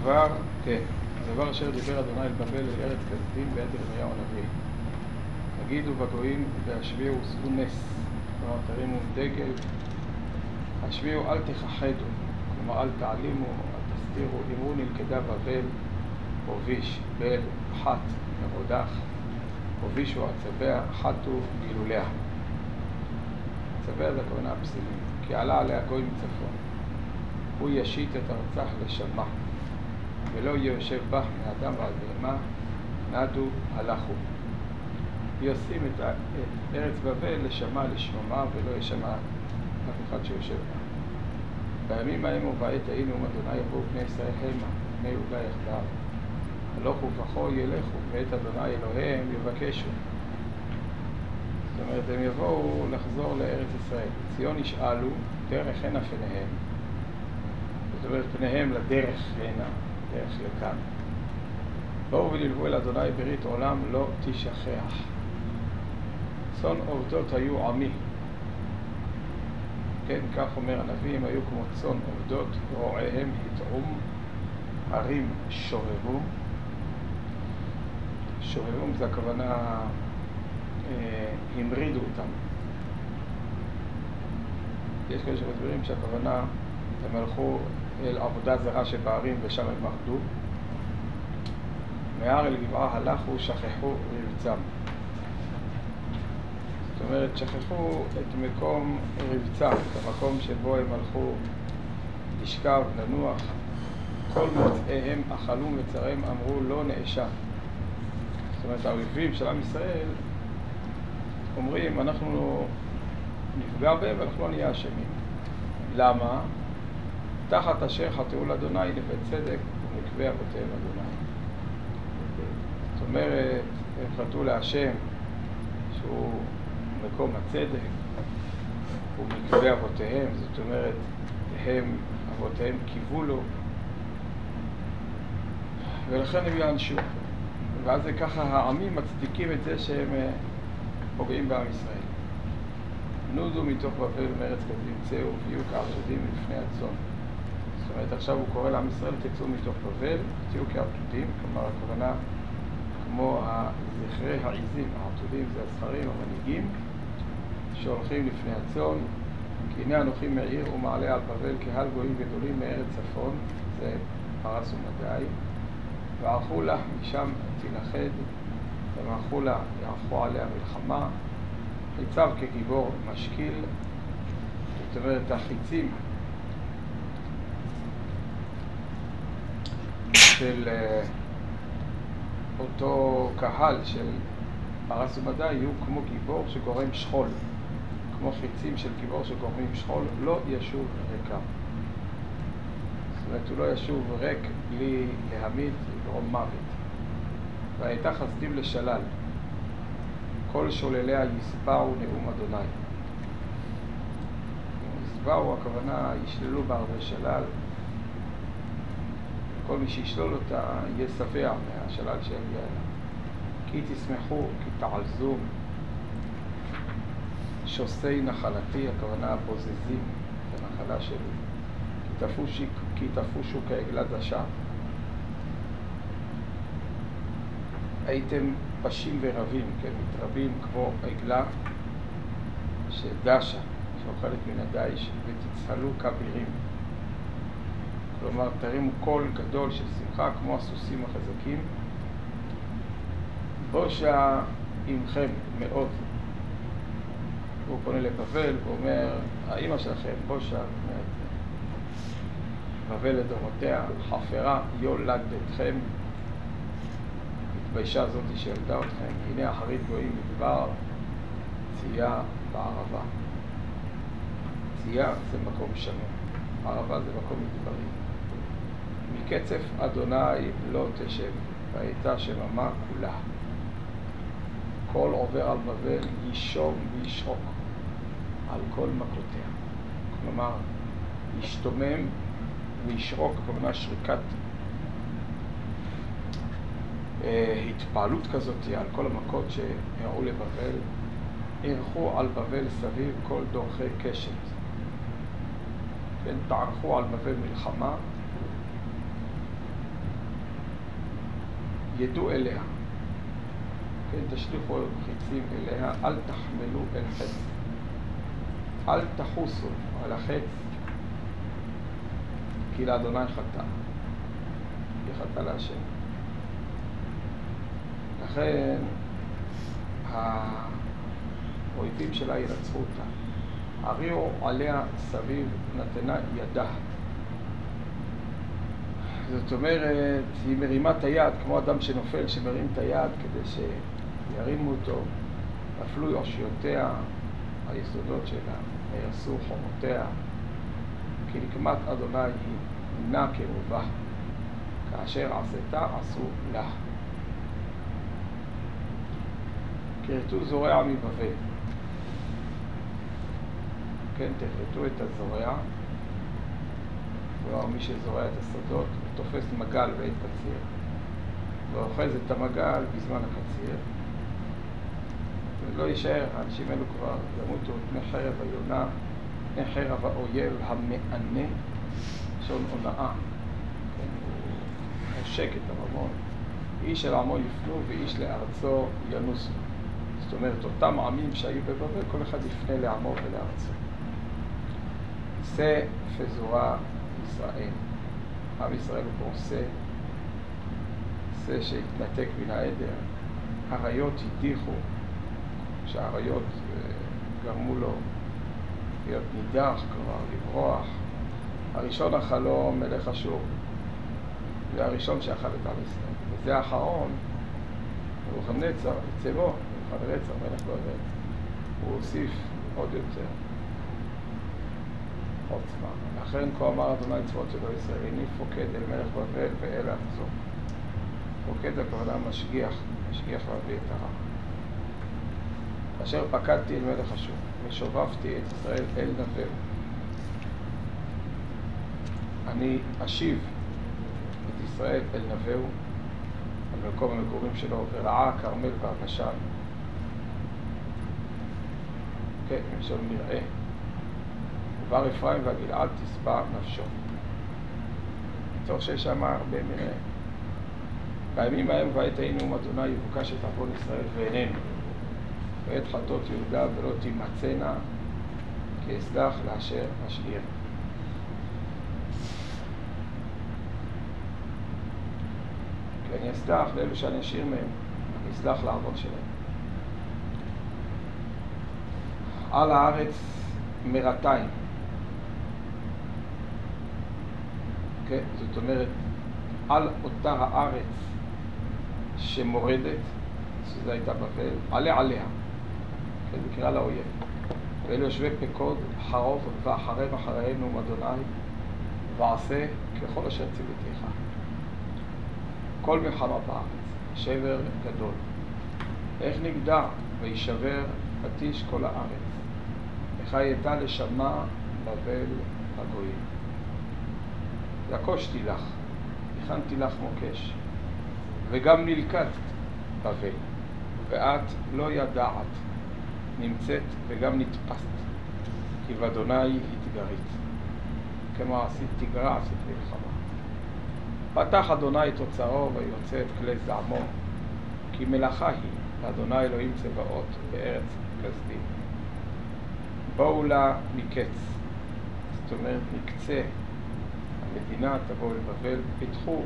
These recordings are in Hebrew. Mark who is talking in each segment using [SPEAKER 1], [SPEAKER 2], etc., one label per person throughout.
[SPEAKER 1] כן, הדבר אשר דיבר אדוני אל בבל אל ארץ כסדים בעת ירמיהו הנביא. תגידו בגויים והשביעו שאו נס, כלומר תרימו דגל, השביעו אל תכחדו, כלומר אל תעלימו, אל תסתירו, אמרו נלכדה בבל, הוביש, בל, חת, מרודח, הובישו הצבע, חתו גילוליה. הצבע זה הכוונה הפסילים, כי עלה עליה גוי מצפון. הוא ישית את ארצה לשמה, ולא יושב בה מאדם ועד בהמה, נדו הלכו. ישים את ארץ בבל לשמה לשממה, ולא ישמע אף אחד שיושב בה. בימים ההם ובעת היינו אדוני יבואו בני ישראל המה, בני יהודה יחדיו. הלכו ובכו ילכו, ואת אדוני אלוהיהם יבקשו. זאת אומרת, הם יבואו לחזור לארץ ישראל. ציון ישאלו, דרך הנה פניהם. זאת אומרת, פניהם לדרך הנה, דרך לכאן. בואו וללבו אל אדוני ברית עולם לא תשכח. צאן עובדות היו עמי. כן, כך אומר הנביא, הם היו כמו צאן עובדות, רועיהם התעום, ערים שובבו. שובבום זה הכוונה, המרידו אותם. יש כאלה שמסבירים שהכוונה, הם הלכו אל עבודה זרה שבערים ושם הם מרדו. מהר אל גבעה הלכו, שכחו רבצם. זאת אומרת, שכחו את מקום רבצם, את המקום שבו הם הלכו לשכב, לנוח. כל מוצאיהם אכלו וצריהם אמרו לא נאשה. זאת אומרת, האויבים של עם ישראל אומרים, אנחנו נפגע בהם ואנחנו לא נהיה אשמים. למה? תחת אשר חטאו לאדוני לבית צדק ומקווה אבותיהם אדוני. זאת אומרת, הם חטאו להשם שהוא מקום הצדק ומקווה אבותיהם, זאת אומרת, אבותיהם קיוו לו, ולכן הם יענשו. ואז זה ככה העמים מצדיקים את זה שהם פוגעים בעם ישראל. נודו מתוך בבל מארץ כסדים צאו ויהיו כעבדים לפני הצאן. זאת אומרת, עכשיו הוא קורא לעם ישראל, תצאו מתוך בבל, תהיו כעבדים, כלומר הכוונה כמו זכרי העיזים. העבדים זה הזכרים, המנהיגים, שהולכים לפני הצאן. כי הנה אנוכי מעיר ומעלה על בבל קהל גויים גדולים מארץ צפון, זה פרס ומדי. וערכו לה משם תילכד, ומערכו לה, יערכו עליה מלחמה, חיציו כגיבור משקיל. זאת אומרת, החיצים של אותו קהל של פרס ומדי יהיו כמו גיבור שגורם שכול, כמו חיצים של גיבור שגורמים שכול, לא ישוב ריקם. זאת אומרת, הוא לא ישוב ריק בלי להמית וגרום מוות. והייתה חסדים לשלל, כל שולליה יסבעו נאום אדוני. יסבעו, הכוונה, ישללו בה הרבה שלל. כל מי שישלול אותה יהיה שבע מהשלל שיגיע אליו. כי תשמחו, כי תעזו, שוסי נחלתי, הכוונה בוזזים, זה נחלה שלי. כי תפושו כעגלה דשה. הייתם פשים ורבים, כן, מתרבים כמו עגלה שדשה, שאוכלת מן הדיש, ותצהלו כבירים. כלומר, תרימו קול גדול של שמחה כמו הסוסים החזקים. בושה עמכם מאוד. הוא פונה לבבל ואומר, האמא שלכם, בושה, בבל לדורותיה, חפרה יולד ביתכם, התביישה זאת שילדה אתכם, הנה אחרית גויים מדבר, צייה בערבה. צייה זה מקום שמם, ערבה זה מקום מדברי. מקצף אדוני לא תשב, והייתה שממה כולה. כל עובר על בבל ישום וישרוק על כל מכותיה. כלומר, ישתומם וישרוק, כלומר שריקת התפעלות כזאת על כל המכות שהראו לבבל. ערכו על בבל סביב כל דורכי קשת. כן, תערכו על בבל מלחמה, ידעו אליה. כן, תשליכו חיצים אליה, אל תחמלו אל חץ. אל תחוסו על החץ, כי לאדוני חטא. היא חטא להשם. לכן, האויבים שלה ינצחו אותה. הריעו עליה סביב נתנה ידה. זאת אומרת, היא מרימה את היד, כמו אדם שנופל שמרים את היד כדי שירימו אותו. נפלו יאשיותיה, היסודות שלה, ויעשו חומותיה, כי נקמת אדוני היא נע כרובה, כאשר עשתה עשו לה. כרתו זורע מבבל. כן, תכרתו את הזורע, כלומר מי שזורע את השדות, הוא תופס מגל ואת קציר, ואוחז את המגל בזמן הקציר, ולא יישאר, האנשים האלו כבר ימותו פני חרב היונה, פני חרב האויב המענה, שון הונאה. כן, הוא חושק את הממון. איש אל עמו יפנו ואיש לארצו ינוסו. זאת אומרת, אותם עמים שהיו בבבל, כל אחד יפנה לעמו ולארצו. שא פזורה ישראל. עם ישראל הוא פה שא שהתנתק מן העדר. הריות הדיחו, שהריות גרמו לו להיות נידח, כלומר לברוח. הראשון החלום מלך אשור. זה הראשון שאכל את עם ישראל. וזה האחרון, נבוכדנצר, צבו, נבוכדנצר, מלך בבל. הוא הוסיף עוד יותר עוצמה. לכן כה אמר אדוני צבאות אלוהי ישראל, הנה פוקד אל מלך בבל ואל ארצו. פוקד הכוונה משגיח להביא את הרע. אשר פקדתי אל מלך אשור, ושובבתי את ישראל אל נבהו. אני אשיב את ישראל אל נבהו, על מקום המגורים שלו, ורעה כרמל והבשן. כן, מלשון מרעה. ובר אפרים והגלעד תשבע נפשו. מתוך שיש שם הרבה מרעה. בימים ההם ועת היינו אדוני יבוקש את עוון ישראל ואיננו. ואת חטאות יהודה ולא תימצאנה, כי אסלח לאשר אשאיר. כי אני אסלח לאלו שאני אשאיר מהם, אני אסלח לעוון שלהם. על הארץ מרתיים. כן, זאת אומרת, על אותה הארץ שמורדת, שזו הייתה בבל, עליה. כן, בקרא לאויב. ואלו יושבי פקוד חרוב ואחריהם אחרינו אדוני, ועשה ככל אשר ציוויתיך. כל מלחמה בארץ, שבר גדול. איך נגדע וישבר פטיש כל הארץ. איך הייתה לשמע בבל הגויים. יקושתי לך, הכנתי לך מוקש, וגם נלכדת בבל, ואת לא ידעת, נמצאת וגם נתפסת, כי באדוני התגרית. כמו עשית תגרה, עשית מלחמה. פתח אדוני את אוצרו ויוצא את כלי זעמו, כי מלאכה היא לאדוני אלוהים צבאות בארץ כסדים. בואו לה מקץ, זאת אומרת מקצה המדינה, תבואו לבבל, פיתחו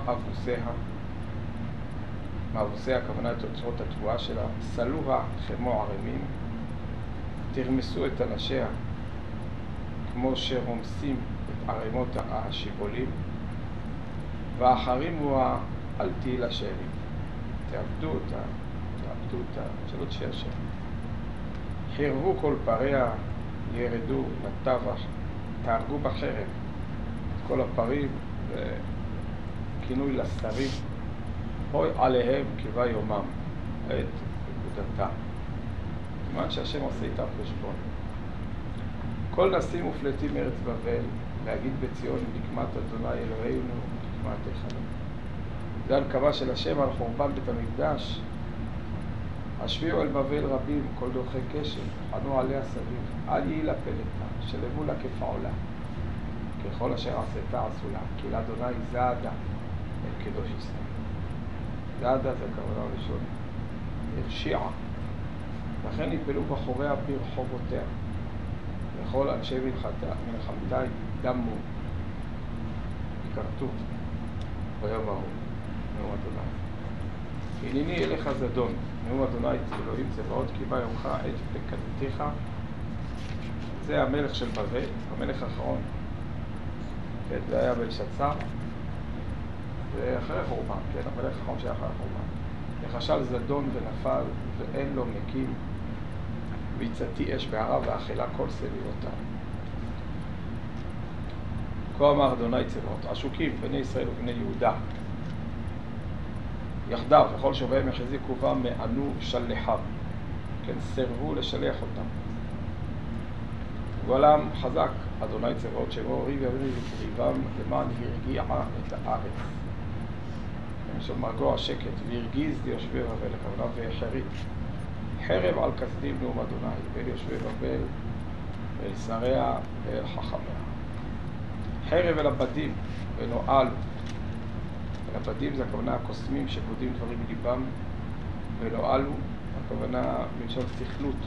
[SPEAKER 1] מאבוסיה, הכוונה את אוצרות התבואה שלה, סלוה כמו ערמים, תרמסו את אנשיה כמו שרומסים את ערימות השיבולים, ואחרים הוא אל תהי לשארית, תעבדו אותה, שלא תשאר שם. חירבו כל פריה, ירדו לטבח, תהרגו בחרב את כל הפרים, וכינוי לשרים, הוי עליהם קיבה יומם, את פקודתה. כמובן שהשם עושה איתם חשבון. כל נסים ופלטים מארץ בבל, להגיד בציון נקמת אדוני אלוהינו, נקמת היכלו. זה הנקמה של השם על חורבן בית המקדש. השביעו אל בבל רבים, כל דורכי קשת, חנו עליה סביב, אל יהי לה פלטה, שלמו לה כפעולה. ככל אשר עשתה עשו לה, כי לאדוני זעדה אל קדוש ישראל. ידה זה הכוונה לשון הרשיעה. לכן נתפלו בחוריה ברחובותיה, וכל אנשי מלחמתה דמו, יכרתו ביום ההוא, נאום אדוני. הנני אליך זדון, נאום אדוני אלוהים צבאות, כי בא יומך עת וקדתך. זה המלך של בבל, המלך האחרון. כן, זה היה בלשצר, ואחרי חורבן, כן, המלך האחרון שהיה אחרי חורבן. וחשל זדון ונפל, ואין לו מקים, והצתי אש בערה ואכלה כל סביבותיו. כה אמר אדוני צבאות, עשוקים בני ישראל ובני יהודה, יחדיו, וכל שובעיהם יחזיקו בם מענו שלחיו, כן, סרבו לשלח אותם. גולם חזק, אדוני צבאות, שמו ריב יבני וקריבם למען הרגיע את הארץ. של מרגוע שקט, והרגיז ליושבי בבל, הכוונה והחריט. חרב על כסדים נאום אדוני, ואל יושבי בבל, ואל שריה, ואל חכמיה. חרב אל הבדים, ונועל. אל הבדים זה הכוונה הקוסמים שקודים דברים מליבם, ונועלו, הכוונה מלשון סכלות.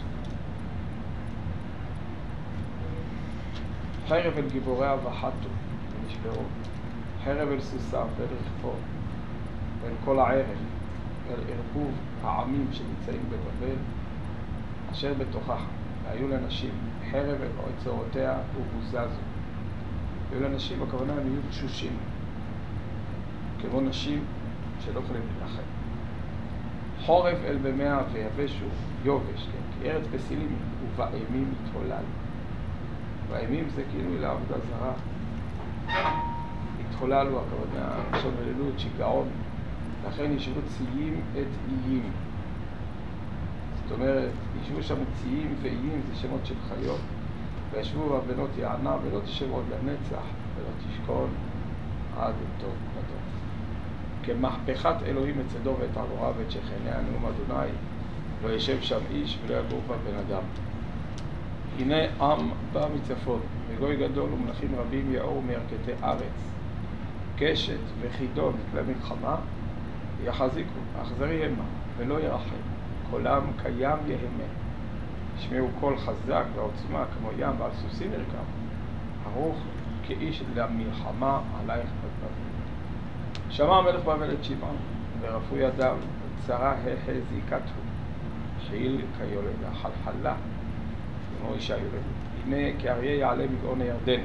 [SPEAKER 1] חרב אל גיבוריה וחתו, ונשברו. חרב אל סוסם ואל רכבו, ואל כל הערב, ואל ערבוב העמים שנמצאים בבבל, אשר בתוכה, והיו לנשים חרב אל אוצרותיה ובוזזו. והיו לנשים, הכוונה הם יהיו תשושים, כמו נשים שלא יכולים להילחם. חורף אל במאה ויבשו, יובש, כן, כי ארץ פסילים ובאימים יתהולל. והאימים זה כאילו לעבודה זרה. התחוללו, הכוונה, לשון מלילות, שיגעון. לכן ישבו ציים את איים. זאת אומרת, ישבו שם ציים ואיים, זה שמות של חיות. וישבו הבנות יענה, ולא תשב עוד לנצח, ולא תשכון עד טוב לדור. כמהפכת אלוהים את צדו ואת עבורה ואת שכניה, נאום אדוני, לא ישב שם איש ולא יגור בה בן אדם. הנה עם בא מצפון, וגוי גדול ומלכים רבים יאור מירכתי ארץ. קשת וחידון כלי מלחמה יחזיקו, אכזרי המה, ולא ירחם. קולם קיים יהמה. ישמעו קול חזק ועוצמה כמו ים ועל סוסים ירכב. ערוך כאיש למלחמה עלייך בבבל. שמע המלך בבל את שמעון, ורפו ידיו, צרה החזיקתו, חיל כיולדה, חלחלה, כמו אישה יולדת. הנה כאריה יעלה מגאון הירדן.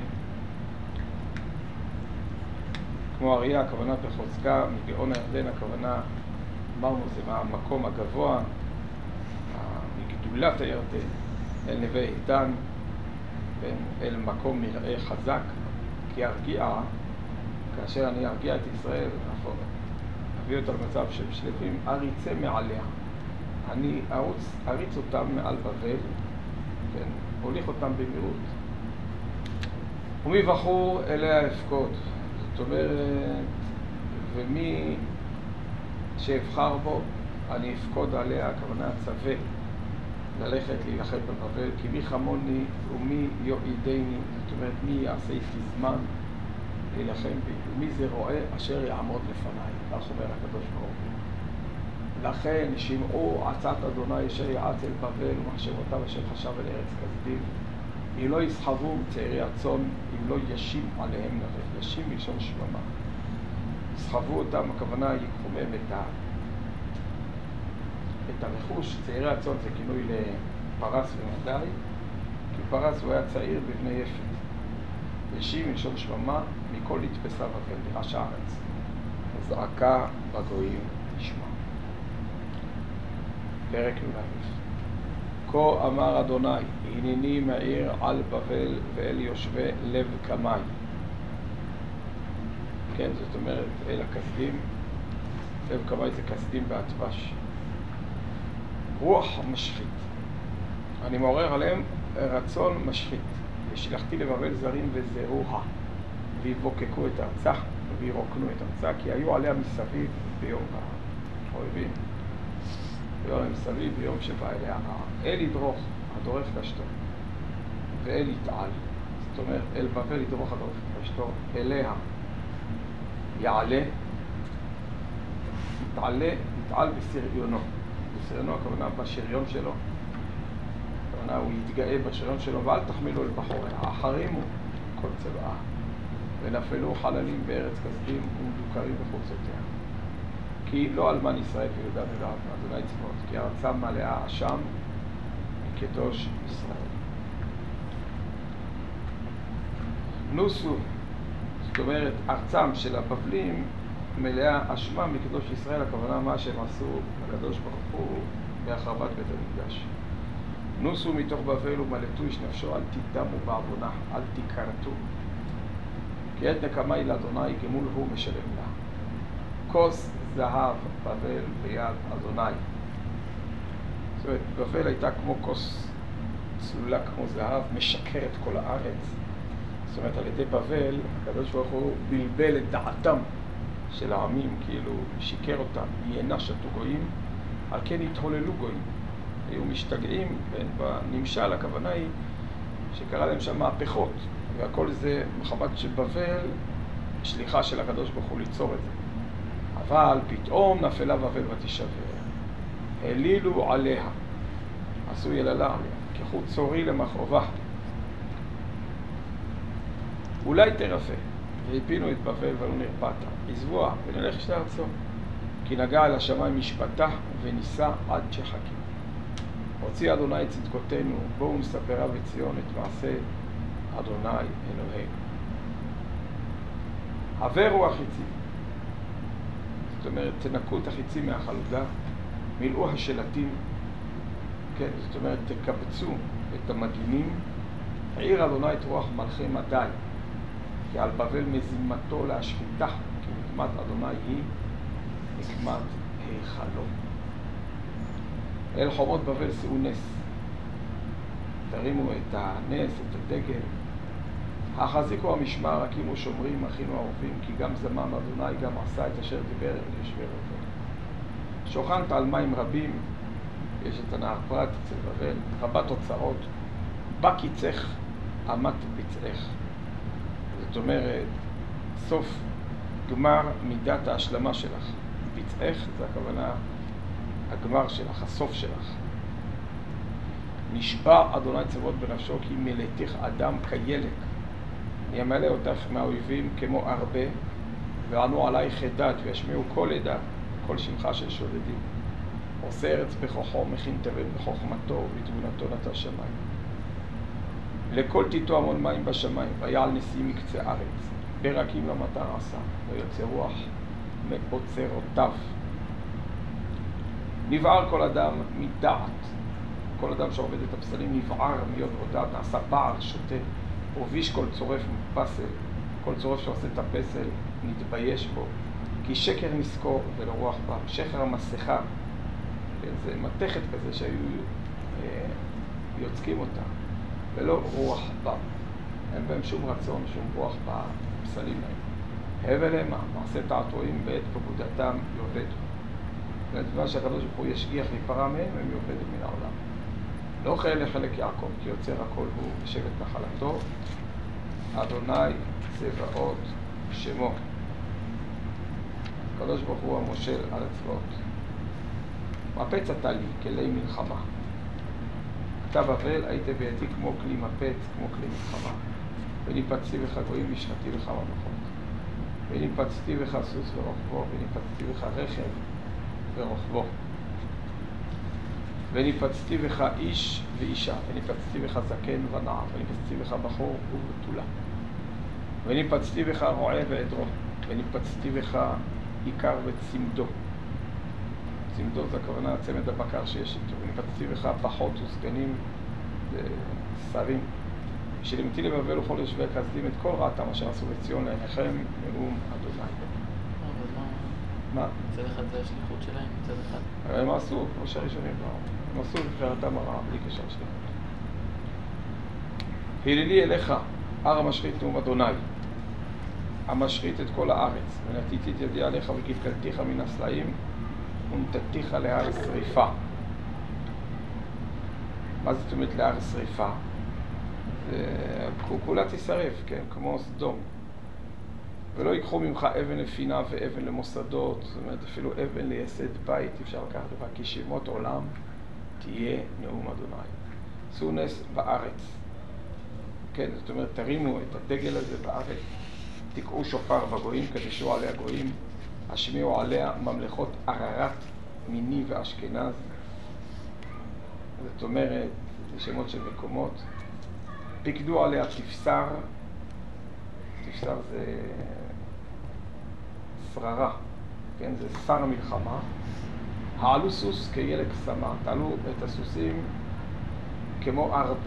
[SPEAKER 1] כמו אריה, הכוונה בחוזקה, מגאון הירדן, הכוונה, אמרנו, זה מהמקום הגבוה, מגדולת הירדן, אל נווה איתן, אל מקום מראה חזק, כי ארגיע, כאשר אני ארגיע את ישראל, אביא אותה למצב של שלבים, אריצה מעליה. אני אריץ אותם מעל בבל, כן, הוליך אותם במהירות. ומי בחור אליה אפקוד. זאת אומרת, ומי שאבחר בו, אני אפקוד עליה, הכוונה צווה, ללכת להילחם בבבל, כי מי חמוני ומי יועידני, זאת אומרת, מי יעשה איתי זמן להילחם בי, ומי זה רואה אשר יעמוד לפניי, כך אומר הקדוש ברוך הוא. לכן שמעו עצת אדוני אשר יעץ אל בבל ומחשבותיו אשר חשב אל ארץ כסדים. אם לא יסחבו צעירי הצאן, אם לא ישים עליהם לרדת, ישים בלשון שממה. יסחבו אותם, הכוונה ייקחו מהם את הרכוש. צעירי הצאן זה כינוי לפרס ומדי, כי פרס הוא היה צעיר בבני יפת. ישים בלשון שממה, מכל נתפסה בבל, נרעש הארץ. זעקה בגויים נשמע. פרק נ"א. כה אמר אדוני, הנני מאיר על בבל ואל יושבי לב קמי. כן, זאת אומרת, אל הכסדים. לב קמי זה כסדים בהטבש. רוח משחית. אני מעורר עליהם רצון משחית. ושילחתי לבבל זרים וזרוה, ויבוקקו את ארצה, וירוקנו את ארצה, כי היו עליה מסביב ביום האויבים. ביום מסביב ביום שבא אליה הרעה. אל ידרוך, הדורך קשתו, ואל יתעל. זאת אומרת, אל בבל ידרוך הדורך קשתו, אליה יעלה, יתעל בסריונו. בסריונו הכוונה בשריון שלו. הכוונה הוא יתגאה בשריון שלו, ואל תחמילו אל בחוריה. החרימו כל צבאה, ונפלו חללים בארץ כסדים ומדוכרים בחוצותיה. כי לא אלמן ישראל ויהודה ולאב, אדוני צבאות, כי ארצם מלאה אשם מקדוש ישראל. נוסו, זאת אומרת, ארצם של הבבלים מלאה אשמה מקדוש ישראל, הכוונה מה שהם עשו לקדוש ברוך הוא בהחרבת בית המקדש. נוסו מתוך בבל ומלטו איש נפשו, אל תתמו בעוונה, אל תכרתו. כי עת נקמה היא לאדוני, גמול הוא משלם לה. כוס זהב בבל ביד אדוני. זאת אומרת, בבל הייתה כמו כוס צלולה, כמו זהב, משקרת כל הארץ. זאת אומרת, על ידי בבל, הקדוש ברוך הוא בלבל את דעתם של העמים, כאילו שיקר אותם, יינה שתו גויים, על כן התהוללו גויים. היו משתגעים, בנמשל הכוונה היא שקרה להם שם מהפכות, והכל זה מחמת שבבל, שליחה של הקדוש ברוך הוא ליצור את זה. אבל פתאום נפלה בבל ותישבר, העלילו עליה, עשו יללה עליה, כחוט צורי למחרובה. אולי תרפא, והפינו את בבל ולא נרפאת, עזבוה ונלך שתי ארצו, כי נגע על השמיים משפטה וניסה עד שחקים. הוציא אדוני את צדקותינו, בואו נספרה בציון את מעשה אדוני אלוהינו. הברו החיצים, זאת אומרת, תנקו את החיצים מהחלודה, מילאו השלטים, כן, זאת אומרת, תקבצו את המגינים, העיר אדוני את רוח מלכי מדי, כי על בבל מזימתו להשחיתה, כי נקמת אדוני היא נקמת היכלו. אל חומות בבל שאו נס, תרימו את הנס, את הדגל. החזיקו המשמר, הקימו שומרים, הכינו עורפים, כי גם זמם אדוני, גם עשה את אשר דיבר אל יושבי בבל. שוכנת על מים רבים, יש את הנהר פרת אצל בבל, רבת אוצרות, בא קיצך, אמת פצעך. זאת אומרת, סוף גמר מידת ההשלמה שלך. פצעך זה הכוונה הגמר שלך, הסוף שלך. נשבע אדוני צבאות בנפשו, כי מלאתיך אדם כילק. אני אמלא אותך מהאויבים כמו הרבה, וענו עלייך חדד, וישמיעו כל עדה, כל שמחה של שודדים. עושה ארץ בכוחו, מכין תבל בחוכמתו, ובתבונתו נטע שמיים. לכל תיתו המון מים בשמיים, ויעל נשיאים מקצה ארץ. ברקים למטר עשה, ויוצא רוח מאוצרותיו. נבער כל אדם מדעת. כל אדם שעובד את הפסלים נבער מיות עודד, נעשה בער, שוטה, הוביש כל צורף מפסל, כל צורף שעושה את הפסל נתבייש בו, כי שקר נזכור ולא רוח בה. שחר המסכה, זה מתכת כזה שהיו יוצקים אותה, ולא רוח בה. אין בהם שום רצון, שום רוח בפסלים האלה. הבל המה, מעשה תעתועים בעת פקודתם יאבדו. זאת אומרת, שהקדוש ברוך הוא ישגיח להיפרע מהם, הם יאבדו מן העולם. לא חלק לחלק יעקב, כי יוצר הכל הוא בשבט נחלתו. אדוני צבאות שמו. הקדוש ברוך הוא המושל על הצבאות. מפץ אתה לי, כלי מלחמה. אתה בבל היית בידי כמו כלי מפץ, כמו כלי מלחמה. וניפצתי בך גויים והשחתי בך ממלכות. וניפצתי בך סוס ורוכבו, וניפצתי בך רכב ורוכבו. וניפצתי בך איש ואישה, וניפצתי בך זקן ונער, וניפצתי בך בחור ובתולה. וניפצתי בך רועה ועדרו, וניפצתי בך עיקר וצמדו. צמדו זה הכוונה צמד הבקר שיש איתו. וניפצתי בך פחות וסגנים ושרים. שלמתי לבבל וכל יושבי כסדים את כל רעתם אשר עשו בציון לעיניכם נאום אדוני. מה?
[SPEAKER 2] מצד אחד זה השליחות שלהם, מצד אחד.
[SPEAKER 1] הם עשו, כמו שהראשונים באו. הם עשו בבחירתם הרעה, בלי קשר שליחות. היללי אליך, הר המשחית נאום אדוני. המשחית את כל הארץ, ונתיתי את ידי עליך וגלגלתיך מן הסלעים, ונתתיך להר שריפה. מה זאת אומרת להר שריפה? כולה תישרף, כן, כמו סדום. ולא ייקחו ממך אבן לפינה ואבן למוסדות, זאת אומרת אפילו אבן לייסד בית אפשר לקחת לך, כי שמות עולם תהיה נאום אדוני. עשו נס בארץ. כן, זאת אומרת תרימו את הדגל הזה בארץ, תקעו שופר בגויים, קדשו עליה גויים, השמיעו עליה ממלכות עררת, מיני ואשכנז. זאת אומרת, זה שמות של מקומות. פיקדו עליה תפסר, תפסר זה שררה, כן, זה שר מלחמה. העלו סוס כילק סמה, תעלו את הסוסים כמו הרבה.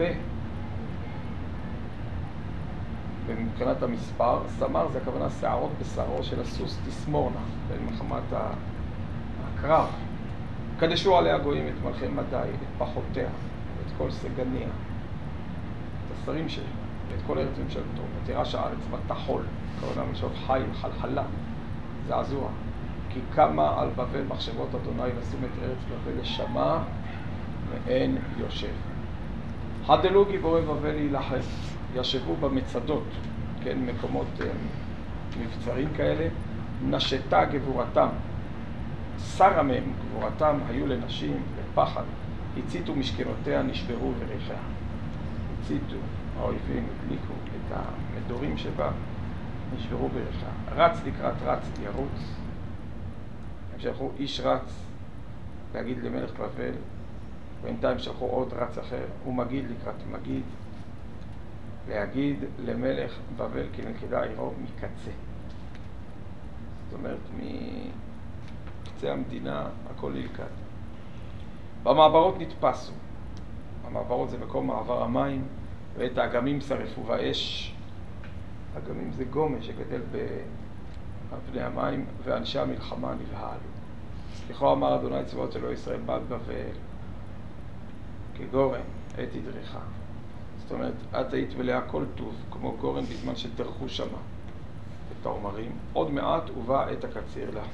[SPEAKER 1] ומבחינת המספר, סמר זה הכוונה שערות בשרו של הסוס תסמורנה, במלחמת הקרב. קדשו עליה גויים את מלכי מדי, את פחותיה, את כל סגניה, את השרים שלה, ואת כל ארץ ממשלתו, ותירש הארץ בתחול, הכוונה מלשון חיל, חלחלה, זעזוע. כי קמה על בבל מחשבות אדוני לשום את ארץ בבל לשמה ואין יושב. הדלו גיבורי בבל להילחם, ישבו במצדות, כן, מקומות מבצרים כאלה, נשתה גבורתם, שרה מהם גבורתם, היו לנשים לפחד, הציתו משכנותיה, נשברו וריחיה. הציתו, האויבים הדליקו את המדורים שבה, נשברו וריחיה. רץ לקראת רץ ירוץ, הם שלחו איש רץ להגיד למלך בבל, בינתיים שלחו עוד רץ אחר, הוא מגיד לקראת מגיד, להגיד למלך בבל כי נלכדה עירו מקצה. זאת אומרת, מקצה המדינה הכל נלכד. במעברות נתפסו. המעברות זה מקום מעבר המים, ואת האגמים שרפו באש. אגמים זה גומה שגדל על פני המים, ואנשי המלחמה נבהלו. ככה אמר אדוני צבאות אלוהי ישראל בת בבל, כגורן, עת ידריכה. זאת אומרת, את היית מלאה כל טוב, כמו גורן בזמן שדרכו שמה את העומרים. עוד מעט ובא עת הקציר לה.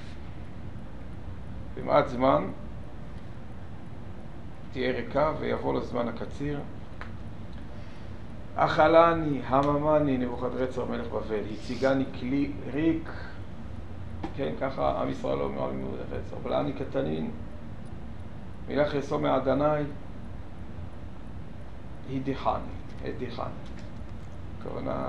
[SPEAKER 1] במעט זמן תהיה ריקה ויבוא לזמן הקציר. אכלני, הממני, נבוכדרצר מלך בבל, הציגני כלי ריק. כן, ככה עם ישראל לא אומר נבוכדרצר. אבל אני קטנין, מלך יסו מעדני, הדיחני. הכוונה,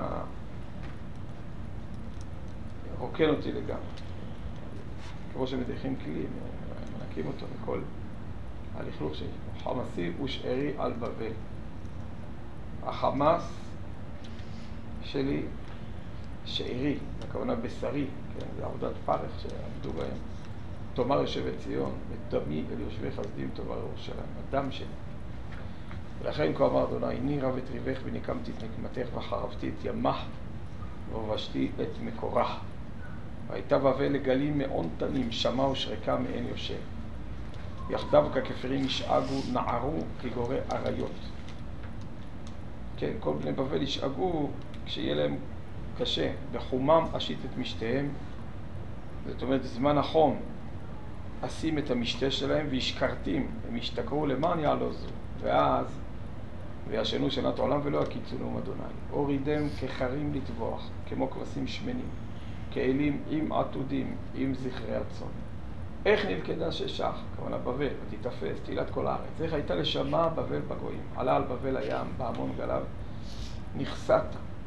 [SPEAKER 1] רוקן אותי לגמרי. כמו שמדיחים כלי, מנקים אותו מכל הלכלוך שלי. חמסי ושארי על בבל. החמאס שלי שארי, הכוונה בשרי, כן, זה עבודת פרך שעבדו בהם. תאמר יושבת ציון, ודמי אל יושבי חסדים תאמר ירושלים, הדם שלי. ולכן כה אמר אדוני, הני רב את ריבך וניקמתי את נקמתך וחרבתי את ימך והובשתי את מקורח. והייתה בבל לגלים מעון תנים, שמע ושרקה מעין יושב. יחדיו ככפרים ישאגו, נערו כגורי אריות. כן, כל בני בבל ישאגו כשיהיה להם קשה. בחומם אשית את משתיהם. זאת אומרת, זמן החום אשים את המשתה שלהם וישקרתים, הם ישתכרו למען יעלוזו. ואז וישנו שנת עולם ולא הקיצו נאום אדוני. הורידם כחרים לטבוח, כמו כבשים שמנים, כאלים עם עתודים, עם זכרי הצאן. איך נלכדה ששח? כמובן בבל, ותתפס, תהילת כל הארץ. איך הייתה לשמה בבל בגויים? עלה על בבל הים, בהמון גליו, נכסת.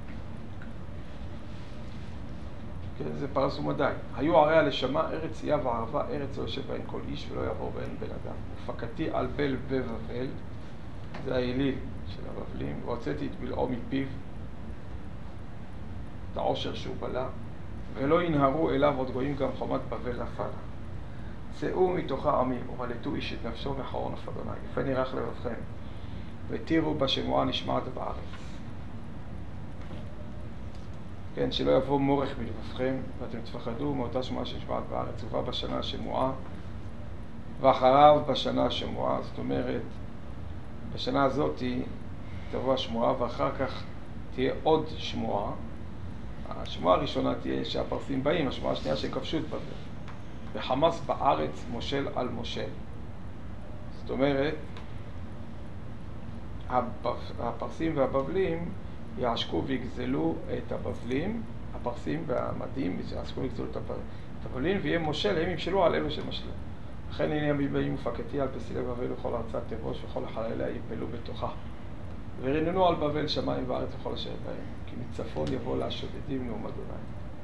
[SPEAKER 1] כן, זה פרס ומדי. היו עריה לשמה, ארץ צייה וערבה, ארץ לא יושב בהן כל איש ולא יעבור בהן בן אדם. ופקתי על בל בבבל, זה האליל של הבבלים, והוצאתי את בלעו מפיו, את העושר שהוא בלה, ולא ינהרו אליו עוד גויים גם חומת בבל נפלה. צאו מתוכה עמים, ומלטו איש את נפשו מחרון אף אדוני. יפה נרח לבבכם, ותירו בשמועה נשמעת בארץ. כן, שלא יבוא מורך מלבבכם, ואתם תפחדו מאותה שמועה שנשמעת בארץ. ובא בשנה השמועה, ואחריו בשנה השמועה. זאת אומרת, בשנה הזאת תבוא השמועה, ואחר כך תהיה עוד שמועה. השמועה הראשונה תהיה שהפרסים באים, השמועה השנייה שכבשו את בבל. וחמאס בארץ מושל על מושל. זאת אומרת, הפרסים והבבלים יעשקו ויגזלו את הבבלים, הפרסים והמדים, עסקו לגזול את הבבלים, ויהיה מושל, הם ימשלו על אלו של משלה. לכן הנה המבאים מפקתי על פסילי בבל וכל ארצת תירוש וכל החלליה יפלו בתוכה. ורננו על בבל שמיים וארץ וכל אשר בהם, כי מצפון יבוא לשודדים נאום אדוני.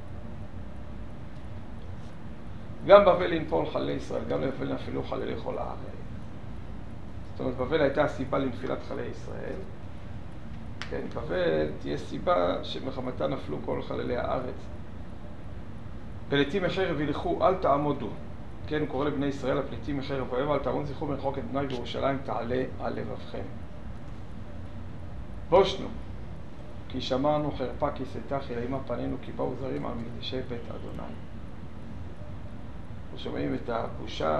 [SPEAKER 1] גם בבל ינפול חללי ישראל, גם לבבל נפלו חללי כל הארץ. זאת אומרת, בבל הייתה הסיבה לנפילת חללי ישראל. כן, בבל תהיה סיבה שמחמתה נפלו כל חללי הארץ. פליטים מחרב ילכו, אל תעמודו. כן, הוא קורא לבני ישראל, הפליטים מחרב ואוהב, אל תעמוד זכרו מרחוק את בני בירושלים, תעלה על לבבכם. בושנו, כי שמענו חרפה כיסתה, חילמה פנינו, כי באו זרים על מקדשי בית אדוני. אנחנו שומעים את הבושה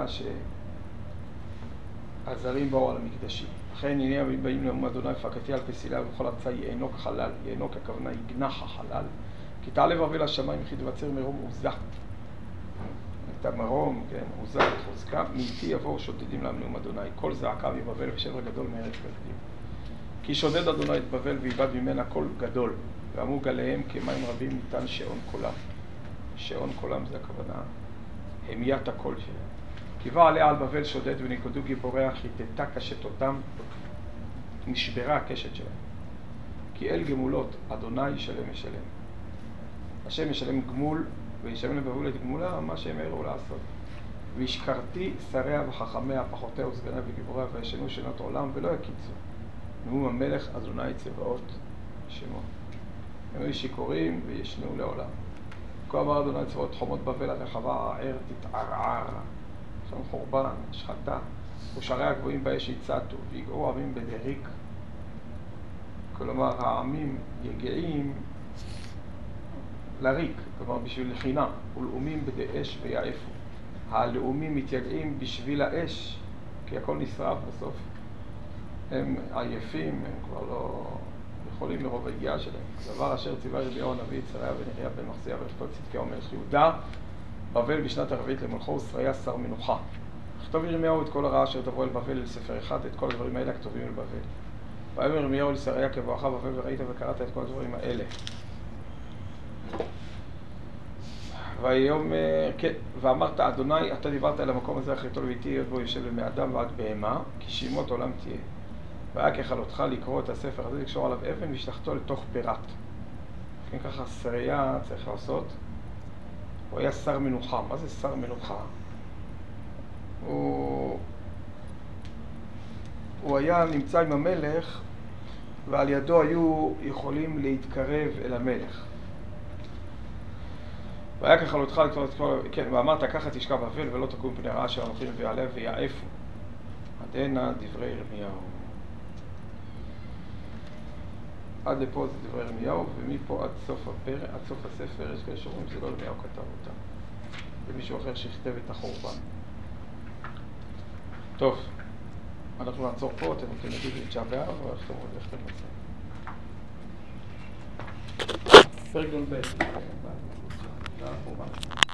[SPEAKER 1] שהזרים באו על המקדשים. לכן הנה באים נאום אדוני פקתי על פסילה ובכל ארצה יענוק חלל, יענוק הכוונה יגנח החלל, כי תעלה בבל השמיים וכי תבצר מרום עוזה. את המרום, כן, עוזה, חוזקה, מאיתי יבואו שודדים להם נאום אדוני, כל זעקה מבבל ושבר גדול מארץ כבדים. כי שודד אדוני את בבל ואיבד ממנה קול גדול, ואמרו גליהם כמים רבים ניתן שעון קולם. שעון קולם זה הכוונה, המיית הקול שלהם. כי בא עליה על בבל שודד וניקודו גיבוריה, חיטטה קשתותם, נשברה הקשת שלהם. כי אל גמולות אדוני ישלם ישלם. השם ישלם גמול וישלם לבבל את גמולה, מה שהם הראו לעשות. והשכרתי שריה וחכמיה, פחותיה וסגניה וגיבוריה, וישנו שנות עולם ולא יקיצו. נאום המלך אדוני צבאות שמו. הם היו שיכורים וישנו לעולם. כה אמר אדוני צבאות חומות בבל הרחבה, הער תתערער. שם חורבן, שחטה, ושערי הגבוהים באש יצאתו, ויגעו עמים בדריק. כלומר, העמים יגעים לריק, כלומר בשביל לחינם, ולאומים בדי אש ויעפו. הלאומים מתייגעים בשביל האש, כי הכל נשרף בסוף. הם עייפים, הם כבר לא יכולים מרוב היגיעה שלהם. דבר אשר ציווה ירמיהו הנביא את שריה ונריה בן מחזיה ולכתוב צדקיהו מלך יהודה, בבל בשנת הרביעית למלכו ושריה שר מנוחה. כתוב ירמיהו את כל הרעה אשר תבוא אל בבל לספר אחד, את כל הדברים האלה הכתובים אל בבל. ויאמר ירמיהו לשריה כבואך בבל וראית וקראת את כל הדברים האלה. כן, ואמרת אדוני, אתה דיברת על המקום הזה אחריתו לביתי, להיות בו יושב מאדם ועד בהמה, כי שימות עולם תהיה. והיה ככלותך לקרוא את הספר הזה, לקשור עליו אבן ושלחתו לתוך פירת. כן, ככה שריה צריך לעשות. הוא היה שר מנוחה. מה זה שר מנוחה? הוא היה נמצא עם המלך, ועל ידו היו יכולים להתקרב אל המלך. והיה ככלותך לקרוא את כל... כן, ואמרת ככה תשכב בבל ולא תקום פני רעה אשר אנוכי מביא עליה ויעפו. עד הנה דברי ירמיהו. עד לפה זה דברי ירמיהו, ומפה עד סוף הפרק, עד סוף הספר, יש כאלה שאומרים שזה לא ירמיהו כתב אותם. זה מישהו אחר שכתב את החורבן. טוב, אנחנו נעצור פה, אתם רוצים להגיד את שבע, ואיך אתם רוצים איך אתם עושים?
[SPEAKER 2] פרק גול ב'.
[SPEAKER 1] החורבן.